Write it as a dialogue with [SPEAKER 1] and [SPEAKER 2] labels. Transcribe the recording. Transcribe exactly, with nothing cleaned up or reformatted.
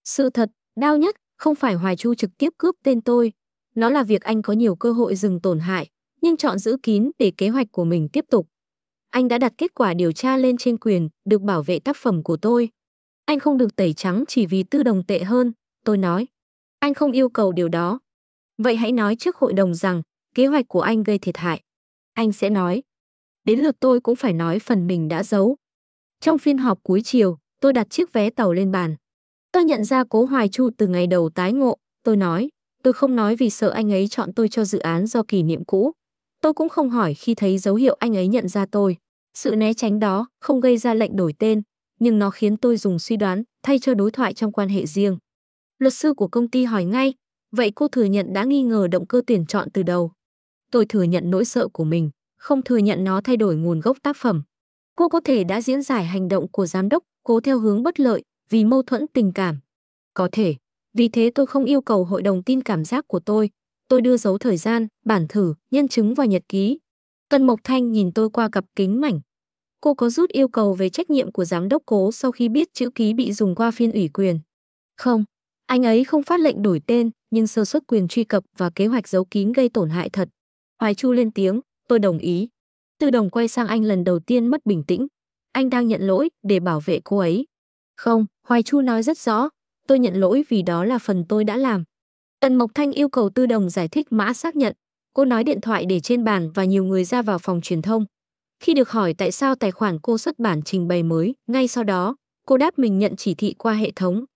[SPEAKER 1] Sự thật, đau nhất, không phải Hoài Chu trực tiếp cướp tên tôi. Nó là việc anh có nhiều cơ hội dừng tổn hại, nhưng chọn giữ kín để kế hoạch của mình tiếp tục. Anh đã đặt kết quả điều tra lên trên quyền, được bảo vệ tác phẩm của tôi. Anh không được tẩy trắng chỉ vì Tư Đồng tệ hơn, tôi nói. Anh không yêu cầu điều đó. Vậy hãy nói trước hội đồng rằng, kế hoạch của anh gây thiệt hại. Anh sẽ nói. Đến lượt tôi cũng phải nói phần mình đã giấu. Trong phiên họp cuối chiều, tôi đặt chiếc vé tàu lên bàn. Tôi nhận ra Cố Hoài Chu từ ngày đầu tái ngộ, tôi nói. Tôi không nói vì sợ anh ấy chọn tôi cho dự án do kỷ niệm cũ. Tôi cũng không hỏi khi thấy dấu hiệu anh ấy nhận ra tôi. Sự né tránh đó không gây ra lệnh đổi tên, nhưng nó khiến tôi dùng suy đoán thay cho đối thoại trong quan hệ riêng. Luật sư của công ty hỏi ngay, vậy cô thừa nhận đã nghi ngờ động cơ tuyển chọn từ đầu. Tôi thừa nhận nỗi sợ của mình, không thừa nhận nó thay đổi nguồn gốc tác phẩm. Cô có thể đã diễn giải hành động của giám đốc Cố theo hướng bất lợi vì mâu thuẫn tình cảm. Có thể, vì thế tôi không yêu cầu hội đồng tin cảm giác của tôi. Tôi đưa dấu thời gian, bản thử, nhân chứng và nhật ký. Tân Mộc Thanh nhìn tôi qua cặp kính mảnh. Cô có rút yêu cầu về trách nhiệm của giám đốc Cố sau khi biết chữ ký bị dùng qua phiên ủy quyền? Không, anh ấy không phát lệnh đổi tên, nhưng sơ suất quyền truy cập và kế hoạch giấu kín gây tổn hại thật. Hoài Chu lên tiếng, tôi đồng ý. Tư Đồng quay sang anh lần đầu tiên mất bình tĩnh. Anh đang nhận lỗi để bảo vệ cô ấy. Không, Hoài Chu nói rất rõ, tôi nhận lỗi vì đó là phần tôi đã làm. Tần Mộc Thanh yêu cầu Tư Đồng giải thích mã xác nhận. Cô nói điện thoại để trên bàn và nhiều người ra vào phòng truyền thông. Khi được hỏi tại sao tài khoản cô xuất bản trình bày mới, ngay sau đó, cô đáp mình nhận chỉ thị qua hệ thống.